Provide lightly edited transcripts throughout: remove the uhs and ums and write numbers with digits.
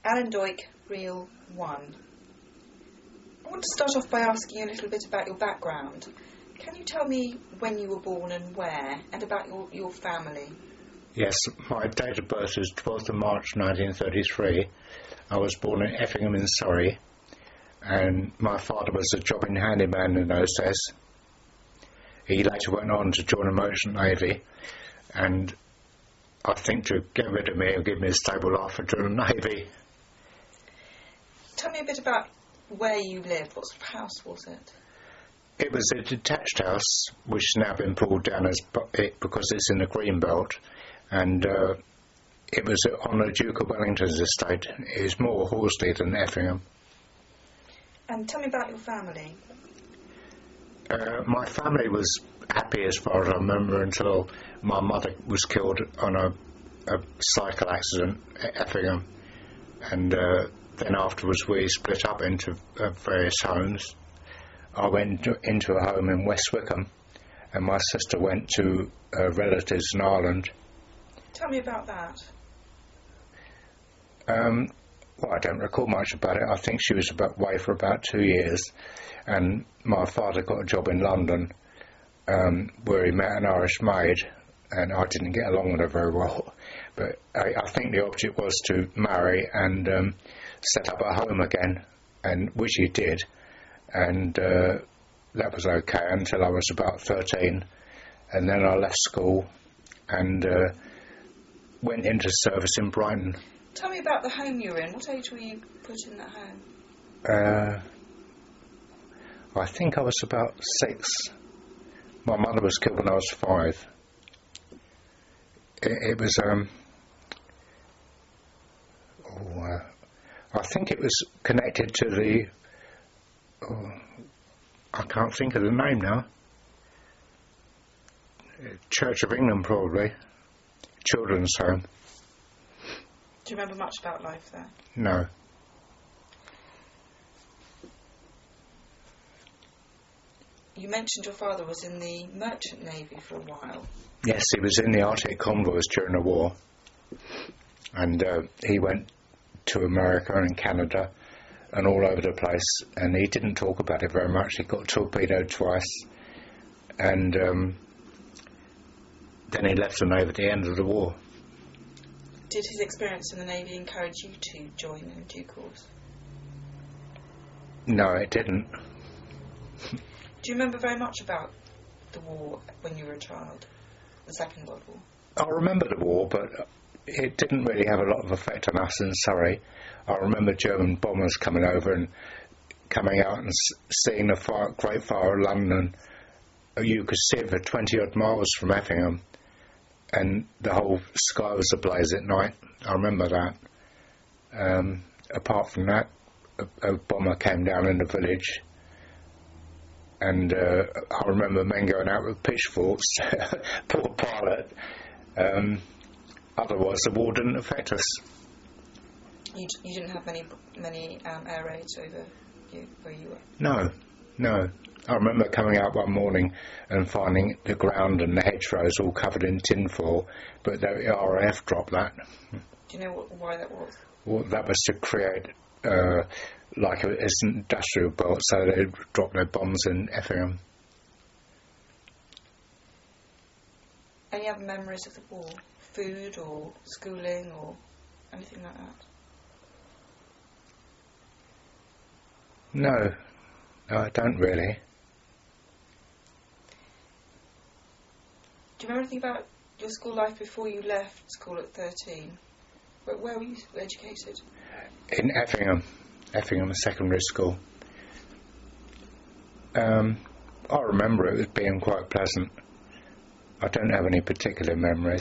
Alan Doig, Reel 1. I want to start off by asking you a little bit about your background. Can you tell me when you were born and where, and about your family? Yes, my date of birth is 12th of March 1933. I was born in Effingham in Surrey, and my father was a jobbing handyman in those days. He later went on to join the Merchant Navy, and I think to get rid of me and give me a stable life during the Navy. Tell me a bit about where you lived. What sort of house was it? It was a detached house, which has now been pulled down because it's in the green belt, and it was on the Duke of Wellington's estate. It was more Horsley than Effingham. And tell me about your family. My family was happy as far as I remember until my mother was killed on a cycle accident at Effingham, and then afterwards we split up into various homes. I went into a home in West Wickham, and my sister went to relatives in Ireland. Tell me about that. Well, I don't recall much about it. I think she was away for about 2 years, and my father got a job in London where he met an Irish maid, and I didn't get along with her very well. But I think the object was to marry and set up a home again, and which he did, and that was okay until I was about 13, and then I left school and went into service in Brighton. Tell me about the home you were in. What age were you put in that home? I think I was about 6. My mother was killed when I was 5. It was I think it was connected to the I can't think of the name now. Church of England, probably. Children's home. Do you remember much about life there? No. You mentioned your father was in the Merchant Navy for a while. Yes, he was in the Arctic convoys during the war, and he went to America and Canada and all over the place, and he didn't talk about it very much. He got torpedoed twice, and then he left the Navy at the end of the war. Did his experience in the Navy encourage you to join in due course? No, it didn't. Do you remember very much about the war when you were a child, the Second World War? I remember the war, but it didn't really have a lot of effect on us in Surrey. I remember German bombers coming over and coming out and seeing the Great Fire of London. You could see it for 20-odd miles from Effingham, and the whole sky was ablaze at night. I remember that. Apart from that, a bomber came down in the village, and I remember men going out with pitchforks. Poor pilot. Otherwise, the war didn't affect us. You didn't have many air raids over you where you were? No. I remember coming out one morning and finding the ground and the hedgerows all covered in tinfoil, but the RAF dropped that. Do you know why that was? Well, that was to create like an industrial belt, so they dropped their bombs in Effingham. Any other memories of the war? Food or schooling or anything like that? No, I don't really. Do you remember anything about your school life before you left school at 13? Where were you educated? In Effingham Secondary School. I remember it as being quite pleasant. I don't have any particular memories.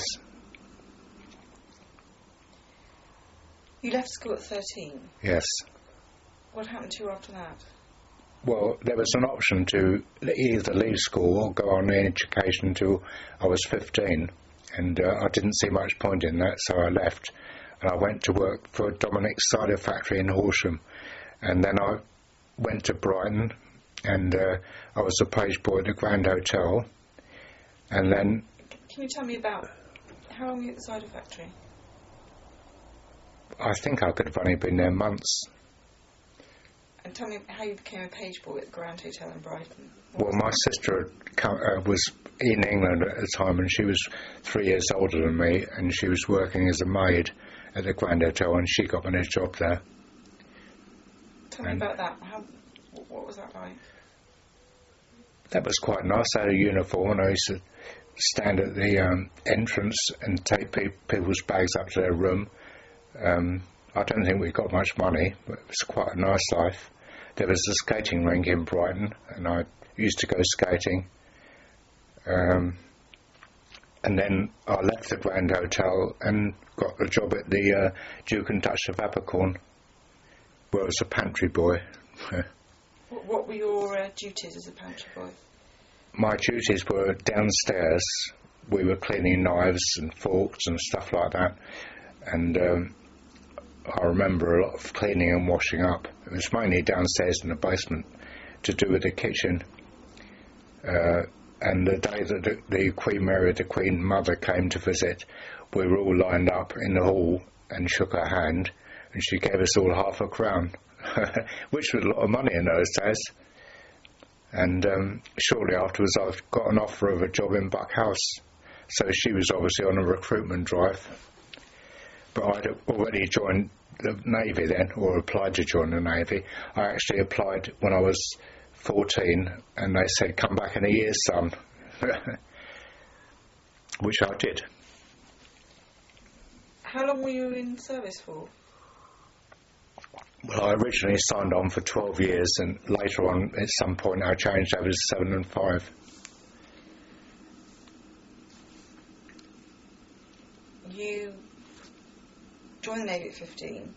You left school at 13? Yes. What happened to you after that? Well, there was an option to either leave school or go on in education until I was 15, and I didn't see much point in that, so I left, and I went to work for Dominic's cider factory in Horsham, and then I went to Brighton, and I was a page boy at the Grand Hotel, and then... Can you tell me about how long were you at the cider factory? I think I could have only been there months. And tell me how you became a page boy at the Grand Hotel in Brighton. Well, my sister was in England at the time, and she was 3 years older than me, and she was working as a maid at the Grand Hotel, and she got me a job there. Tell me about that. What was that like? That was quite nice. I had a uniform, and I used to stand at the entrance and take people's bags up to their room. I don't think we got much money, but it was quite a nice life. There was a skating rink in Brighton, and I used to go skating. And then I left the Grand Hotel and got a job at the Duke and Duchess of Abercorn, where I was a pantry boy. What were your duties as a pantry boy? My duties were downstairs. We were cleaning knives and forks and stuff like that. And I remember a lot of cleaning and washing up. It was mainly downstairs in the basement to do with the kitchen. And the day that the Queen Mary, the Queen Mother, came to visit, we were all lined up in the hall and shook her hand, and she gave us all £5, which was a lot of money in those days. And shortly afterwards I got an offer of a job in Buck House, so she was obviously on a recruitment drive. But I'd already joined the Navy then, or applied to join the Navy. I actually applied when I was 14, and they said, come back in a year's son, which I did. How long were you in service for? Well, I originally signed on for 12 years, and later on, at some point, I changed over to 7 and 5. You joined the Navy at 15.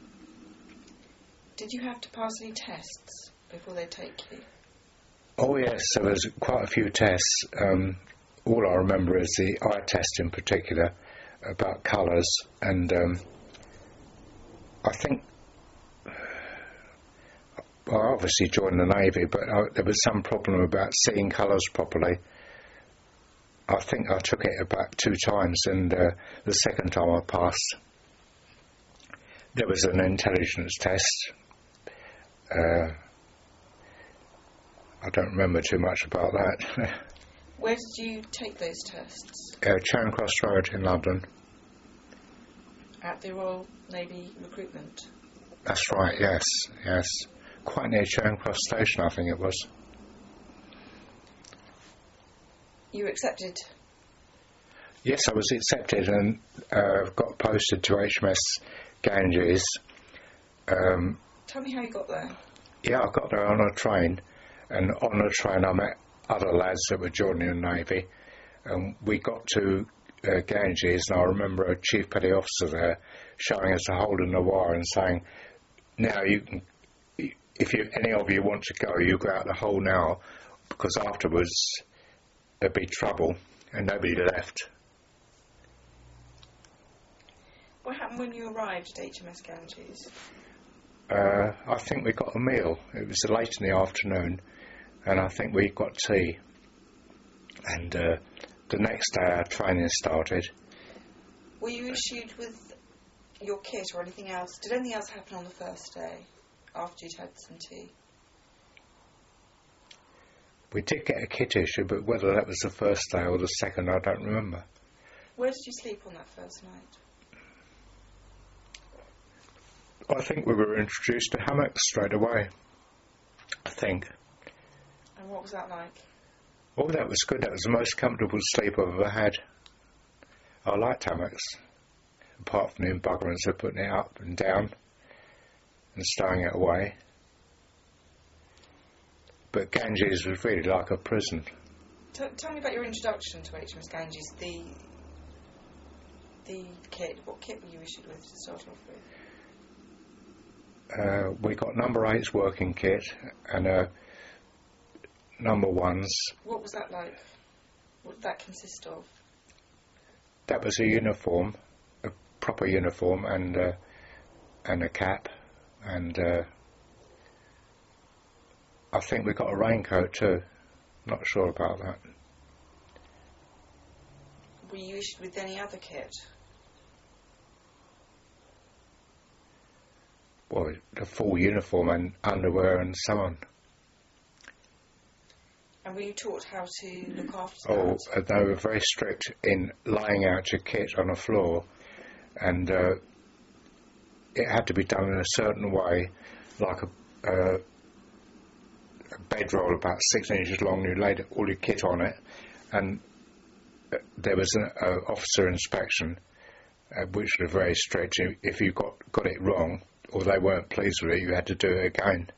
Did you have to pass any tests before they take you? Oh yes, there was quite a few tests. All I remember is the eye test in particular, about colours, and I think I obviously joined the Navy, but there was some problem about seeing colours properly. I think I took it about 2 times, and the second time I passed. There was an intelligence test. I don't remember too much about that. Where did you take those tests? Charing Cross Road in London. At the Royal Navy recruitment? That's right, yes. Quite near Charing Cross Station, I think it was. You were accepted? Yes, I was accepted and got posted to HMS Ganges. Tell me how you got there. Yeah, I got there on a train, and on the train I met other lads that were joining the Navy, and we got to Ganges, and I remember a chief petty officer there showing us a hole in the wire and saying, now you can, if any of you want to go, you go out the hole now, because afterwards there'd be trouble, and nobody left. What happened when you arrived at HMS Ganges? I think we got a meal. It was late in the afternoon, and I think we got tea. And the next day our training started. Were you issued with your kit or anything else? Did anything else happen on the first day, after you'd had some tea? We did get a kit issue, but whether that was the first day or the second, I don't remember. Where did you sleep on that first night? I think we were introduced to hammocks straight away. I think. And what was that like? Oh, that was good. That was the most comfortable sleep I've ever had. I liked hammocks, apart from the embuggerance of putting it up and down and stowing it away. But Ganges was really like a prison. Tell me about your introduction to HMS Ganges, the kit. What kit were you issued with to start off with? We got number 8's working kit and number 1's. What was that like? What did that consist of? That was a uniform, a proper uniform, and a cap, and I think we got a raincoat too. Not sure about that. Were you issued with any other kit? well, the full uniform and underwear and so on. And were you taught how to look after Oh, that? they were very strict in laying out your kit on the floor, and it had to be done in a certain way, like a bedroll about 6 inches long. You laid all your kit on it, and there was an officer inspection, which was very strict. If you got it wrong, or they weren't pleased with it, you had to do it again.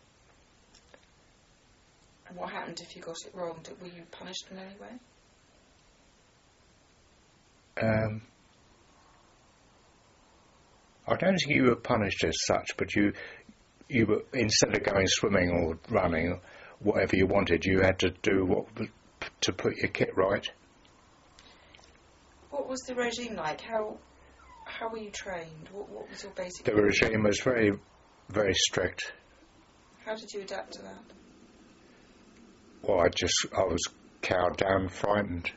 And what happened if you got it wrong? Were you punished in any way? I don't think you were punished as such, but you were, instead of going swimming or running, or whatever you wanted, you had to do to put your kit right. What was the regime like? How were you trained? What was your basic... The regime was very, very strict. How did you adapt to that? Well, I was cowed down, frightened.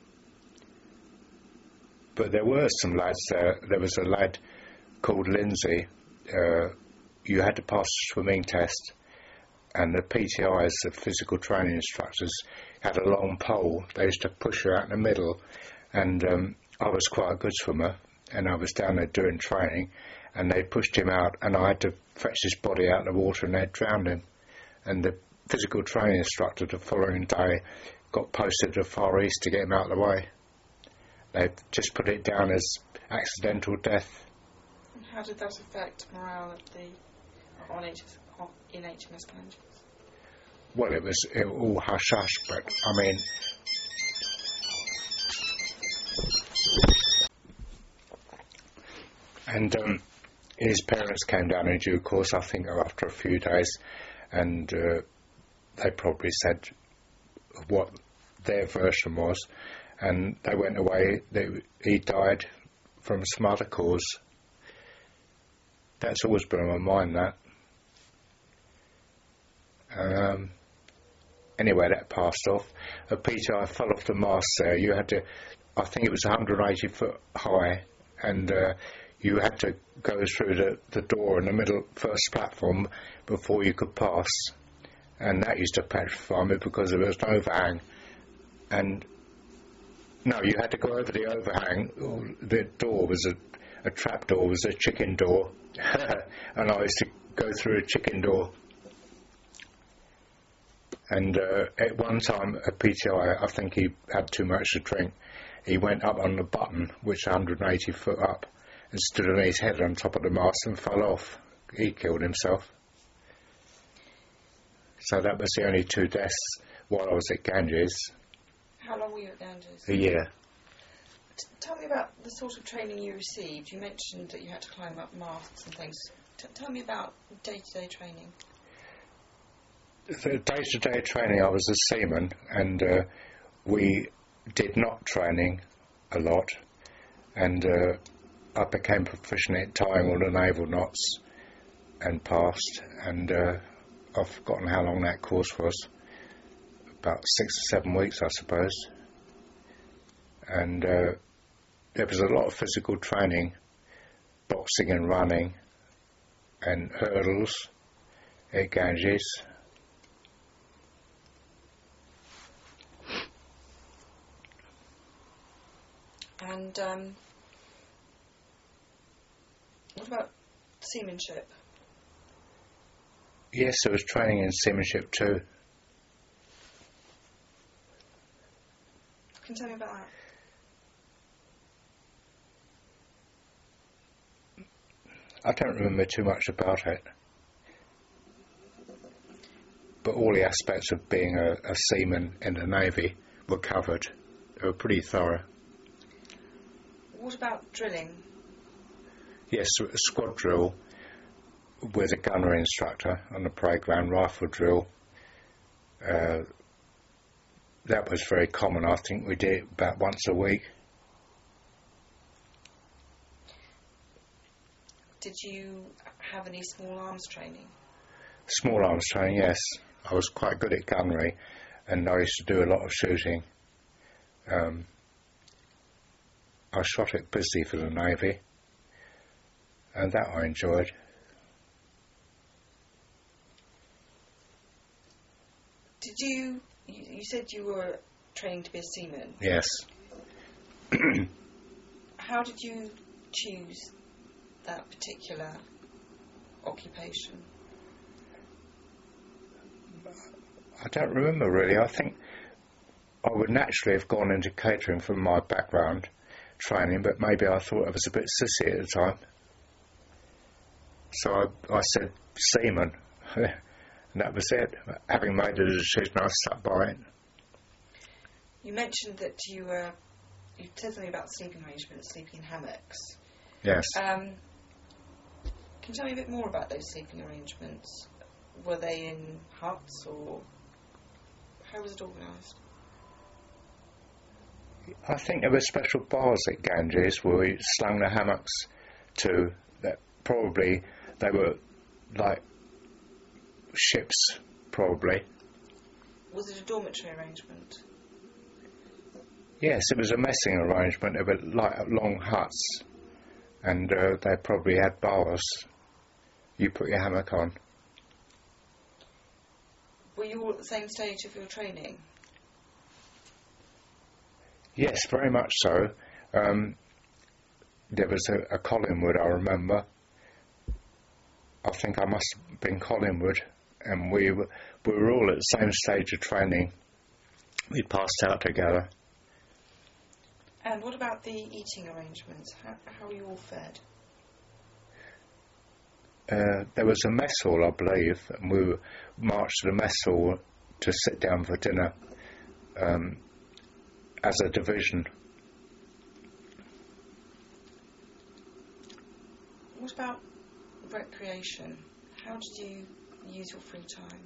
But there were some lads there. There was a lad called Lindsay. You had to pass a swimming test, and the PTIs, the physical training instructors, had a long pole. They used to push you out in the middle, and I was quite a good swimmer, and I was down there doing training, and they pushed him out, and I had to fetch his body out of the water, and they'd drowned him. And the physical training instructor the following day got posted to the Far East to get him out of the way. They just put it down as accidental death. And how did that affect morale at in HMS Phalanges? Well, it was all hush-hush, but, I mean... And his parents came down in due course, I think, after a few days, and they probably said what their version was, and they went away. He died from some other cause. That's always been on my mind, that. Anyway, that passed off. A PTI fell off the mast there. You had to, I think it was 180 foot high, and you had to go through the door in the middle, first platform, before you could pass. And that used to petrify me because there was an overhang. And no, you had to go over the overhang. The door was a trap door, was a chicken door. And I used to go through a chicken door. And at one time, a PTI, I think he had too much to drink. He went up on the button, which 180 foot up, and stood on his head on top of the mast and fell off. He killed himself. So that was the only 2 deaths while I was at Ganges. How long were you at Ganges? A year. Tell me about the sort of training you received. You mentioned that you had to climb up masts and things. Tell me about day-to-day training. The day-to-day training, I was a seaman, and we did knot training a lot, and I became proficient at tying all the naval knots and passed, and I've forgotten how long that course was, about 6 or 7 weeks, I suppose. And there was a lot of physical training, boxing and running, and hurdles at Ganges. And what about seamanship? Yes, there was training in seamanship too. Can you tell me about that? I don't remember too much about it, but all the aspects of being a seaman in the Navy were covered. They were pretty thorough. What about drilling? Yes, a squad drill with a gunnery instructor on the parade ground, rifle drill. That was very common. I think we did it about once a week. Did you have any small arms training? Small arms training, yes. I was quite good at gunnery, and I used to do a lot of shooting. I shot at Bisley for the Navy, and that I enjoyed. Did you said you were training to be a seaman. Yes. How did you choose that particular occupation? I don't remember really. I think I would naturally have gone into catering from my background training, but maybe I thought I was a bit sissy at the time. So I said seaman, and that was it. Having made a decision, I stuck by it. You mentioned that you said something about sleeping arrangements, sleeping in hammocks. Yes. Can you tell me a bit more about those sleeping arrangements? Were they in huts, or how was it organised? I think there were special bars at Ganges where we slung the hammocks to. That probably they were like ships, probably. Was it a dormitory arrangement? Yes, it was a messing arrangement. They were like long huts, and they probably had bars. You put your hammock on. Were you all at the same stage of your training? Yes, very much so. There was a Collingwood, I remember. I think I must have been Collingwood, and we were all at the same stage of training. We passed out together. And what about the eating arrangements? How were you all fed? There was a mess hall, I believe, and we were marched to the mess hall to sit down for dinner as a division. What about recreation? How did you use your free time?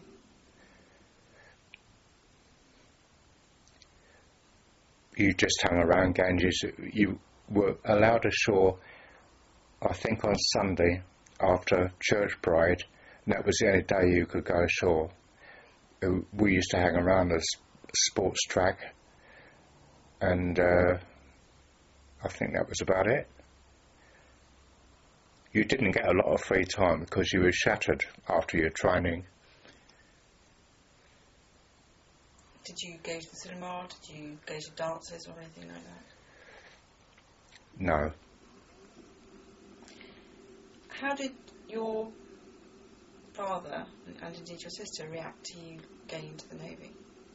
You just hung around Ganges. You were allowed ashore, I think, on Sunday after church parade, and that was the only day you could go ashore. We used to hang around the sports track, and I think that was about it. You didn't get a lot of free time because you were shattered after your training. Did you go to the cinema? Did you go to dances or anything like that? No. How did your father and indeed your sister react to you going into the Navy?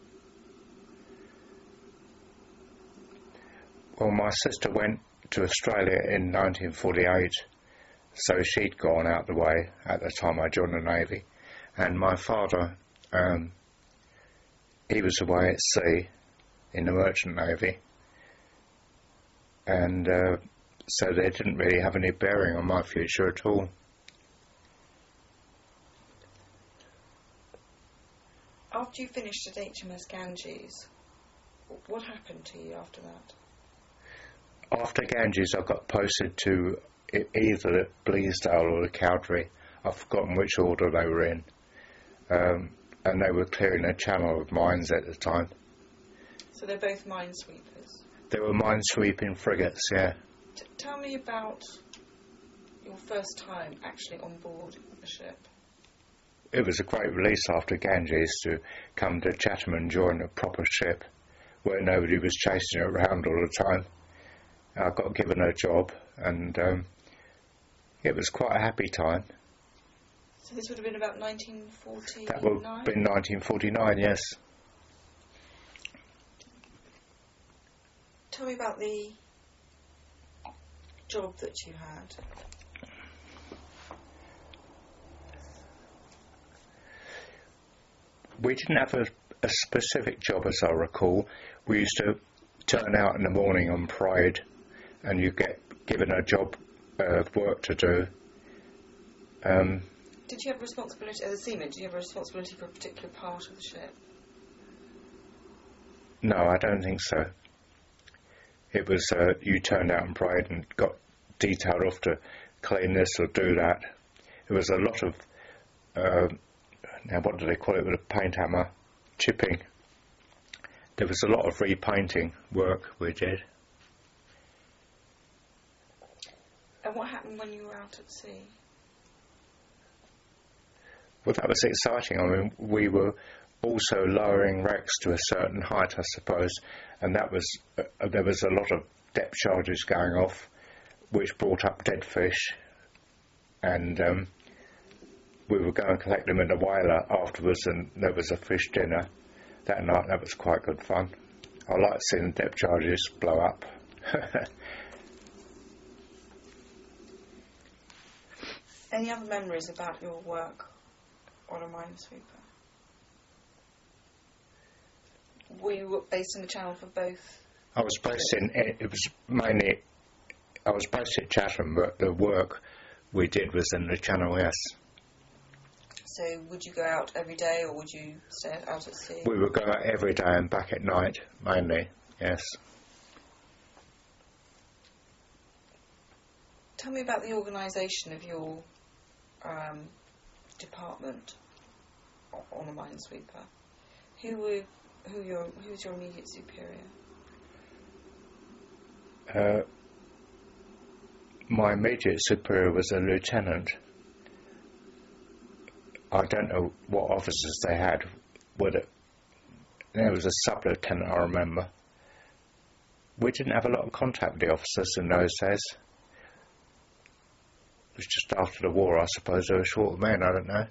Well, my sister went to Australia in 1948, so she'd gone out the way at the time I joined the Navy. And my father, he was away at sea in the Merchant Navy, and so they didn't really have any bearing on my future at all. After you finished at HMS Ganges, what happened to you after that? After Ganges, I got posted to either Bleasdale or the Cowdray. I've forgotten which order they were in. And they were clearing a channel of mines at the time. So they're both minesweepers? They were minesweeping frigates, yeah. Tell me about your first time actually on board the ship. It was a great release after Ganges to come to Chatham and join a proper ship where nobody was chasing you around all the time. I got given a job, and it was quite a happy time. So this would have been about 1949? That would have been 1949, yes. Tell me about the job that you had. We didn't have a specific job, as I recall. We used to turn out in the morning on parade, and you get given a job of work to do. Did you have responsibility, as a seaman, did you have a responsibility for a particular part of the ship? No, I don't think so. It was, you turned out on parade and got detailed off to clean this or do that. It was a lot of, now what do they call it with a paint hammer? Chipping. There was a lot of repainting work we did. And what happened when you were out at sea? Well, that was exciting. I mean, we were also lowering wrecks to a certain height, I suppose, and that was there was a lot of depth charges going off, which brought up dead fish, and we would go and collect them in a whaler afterwards, and there was a fish dinner that night. That was quite good fun. I like seeing the depth charges blow up. Any other memories about your work on a minesweeper? Were you based in the Channel for both? I was based at Chatham, but the work we did was in the Channel, yes. So would you go out every day, or would you stay out at sea? We would go out every day and back at night, mainly, yes. Tell me about the organisation of your department on a minesweeper. Who's your immediate superior? My immediate superior was a lieutenant. I don't know what officers they had. There was a sub-lieutenant, I remember. We didn't have a lot of contact with the officers in those days. It was just after the war, I suppose. They were short of men, I don't know.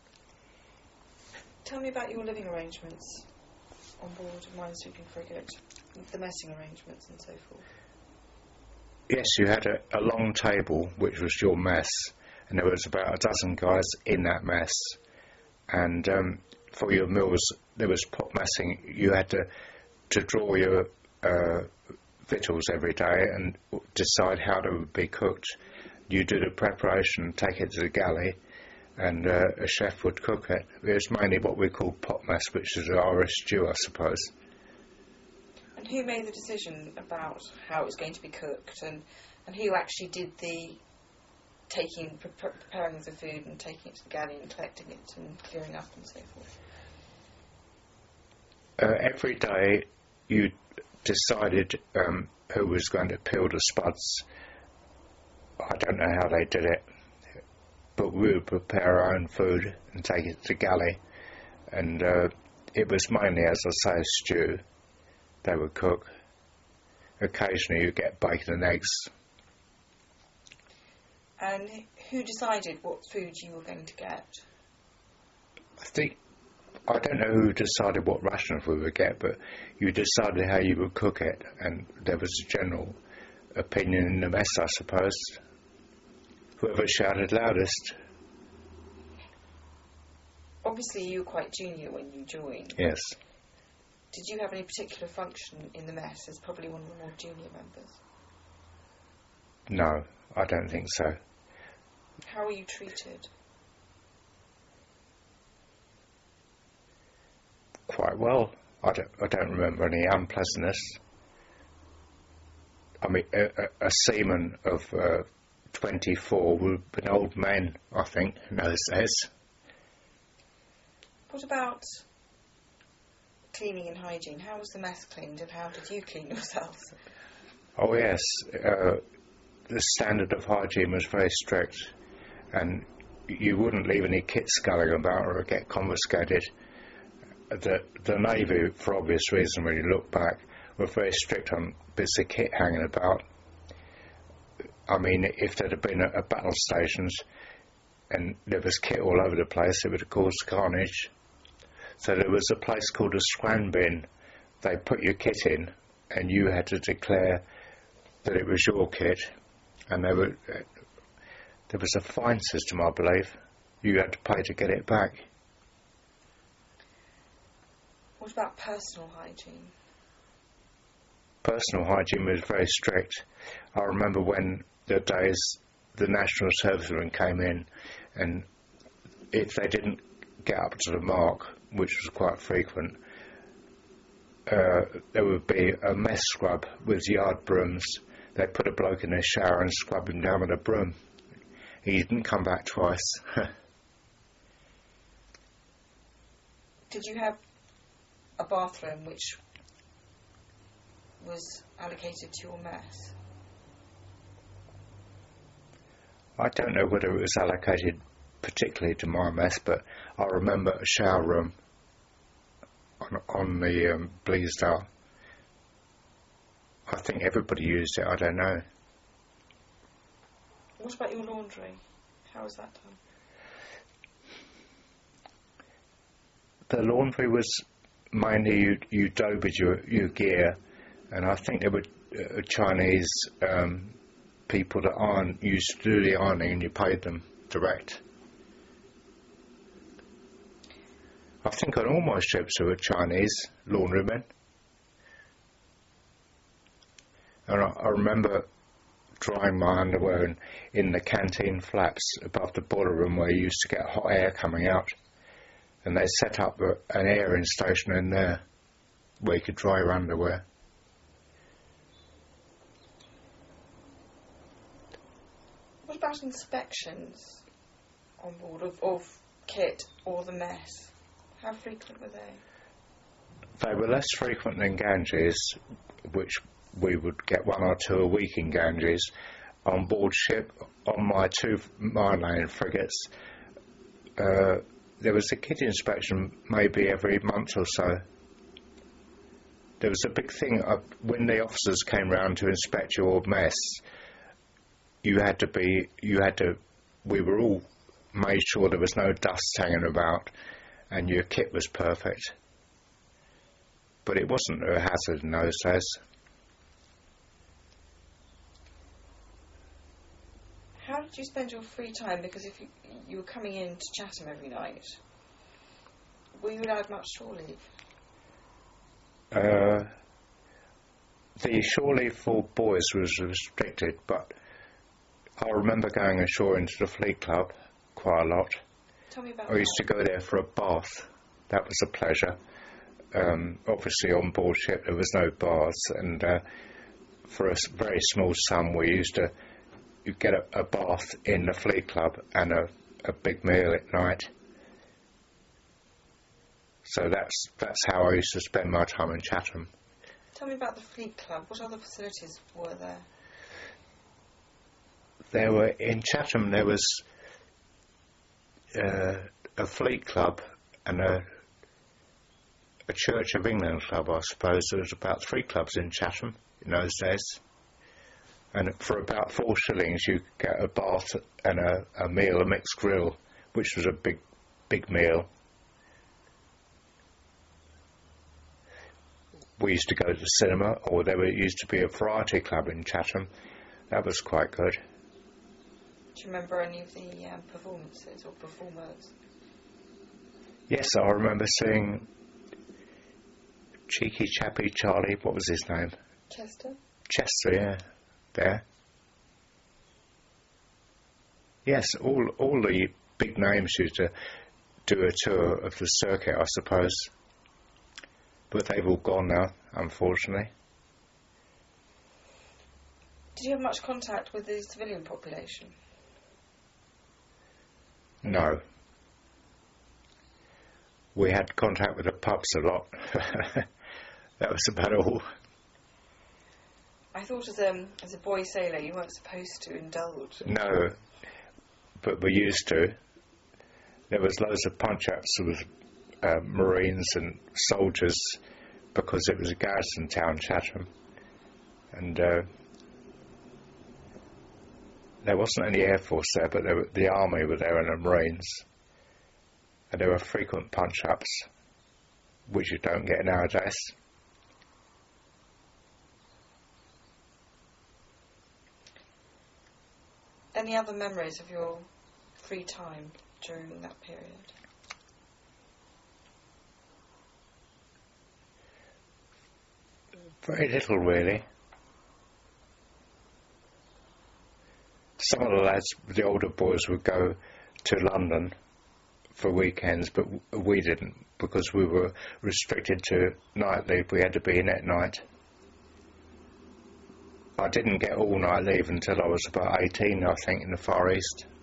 Tell me about your living arrangements on board a minesweeping frigate, the messing arrangements and so forth. Yes, you had a long table, which was your mess, and there was about a dozen guys in that mess. And for your meals, there was pot messing. You had to draw your victuals every day and decide how they would be cooked. You do the preparation, take it to the galley, and a chef would cook it. It was mainly what we call pot mess, which is an Irish stew, I suppose. And who made the decision about how it was going to be cooked, and who actually did the preparing of the food and taking it to the galley and collecting it and clearing up and so forth? Every day you decided who was going to peel the spuds. I don't know how they did it, but we would prepare our own food and take it to the galley, and it was mainly, as I say, a stew. They would cook. Occasionally you get bacon and eggs. And who decided what food you were going to get? I don't know who decided what rations we would get, but you decided how you would cook it, and there was a general opinion in the mess, I suppose. Whoever shouted loudest. Obviously you were quite junior when you joined. Yes. Did you have any particular function in the mess as probably one of the more junior members? No, I don't think so. How were you treated? Quite well. I don't remember any unpleasantness. I mean, a seaman of 24 would have been old men, I think, in those days. What about cleaning and hygiene? How was the mess cleaned, and how did you clean yourselves? Oh yes, the standard of hygiene was very strict, and you wouldn't leave any kit sculling about or get confiscated. The Navy, for obvious reason, when you look back, were very strict on bits of kit hanging about. I mean, if there'd have been a battle stations and there was kit all over the place, it would have caused carnage. So there was a place called a scran bin. They put your kit in, and you had to declare that it was your kit, and there was a fine system, I believe. You had to pay to get it back. What about personal hygiene? Personal hygiene was very strict. I remember when the days the National Servicemen came in, and if they didn't get up to the mark, which was quite frequent, there would be a mess scrub with yard brooms. They put a bloke in a shower and scrub him down with a broom. He didn't come back twice. Did you have a bathroom which was allocated to your mess? I don't know whether it was allocated particularly to my mess, but I remember a shower room on the Bleasdale. I think everybody used it, I don't know. What about your laundry? How was that done? The laundry was mainly you dobed your gear, and I think there were Chinese people that used to do the ironing, and you paid them direct. I think on all my ships there were Chinese laundrymen. And I remember drying my underwear in the canteen flaps above the boiler room where you used to get hot air coming out. And they set up an airing station in there where you could dry your underwear. What about inspections on board of kit or the mess? How frequent were they? They were less frequent than Ganges, which we would get 1 or 2 a week in Ganges. On board ship, on my 2 mine-laying frigates, there was a kit inspection maybe every month or so. There was a big thing when the officers came round to inspect your mess. We were all made sure there was no dust hanging about, and your kit was perfect. But it wasn't a hazard in those days. How did you spend your free time? Because if you were coming in to Chatham every night, were you allowed much shore leave? The shore leave for boys was restricted, but I remember going ashore into the Fleet Club quite a lot. Tell me about I used to go there for a bath. That was a pleasure. Obviously on board ship there was no baths, and for a very small sum we used to get a bath in the Fleet Club and a big meal at night. So that's how I used to spend my time in Chatham. Tell me about the Fleet Club. What other facilities were there? In Chatham there was a Fleet Club and a Church of England club, I suppose. There was about 3 clubs in Chatham in those days. And for about 4 shillings you could get a bath and a meal, a mixed grill, which was a big meal. We used to go to the cinema, or used to be a variety club in Chatham. That was quite good. Do you remember any of the performances or performers? Yes, I remember seeing Cheeky Chappy Charlie, what was his name? Chester? Chester, yeah, there. Yes, all the big names used to do a tour of the circuit, I suppose. But they've all gone now, unfortunately. Did you have much contact with the civilian population? No. We had contact with the pubs a lot. That was about all. I thought as a boy sailor you weren't supposed to indulge. No, but we used to. There was loads of punch-ups with Marines and soldiers because it was a garrison town, Chatham. And there wasn't any Air Force there, but the Army were there and the Marines. And there were frequent punch-ups, which you don't get nowadays. Any other memories of your free time during that period? Very little, really. Some of the lads, the older boys, would go to London for weekends, but we didn't, because we were restricted to night leave. We had to be in at night. I didn't get all night leave until I was about 18, I think, in the Far East.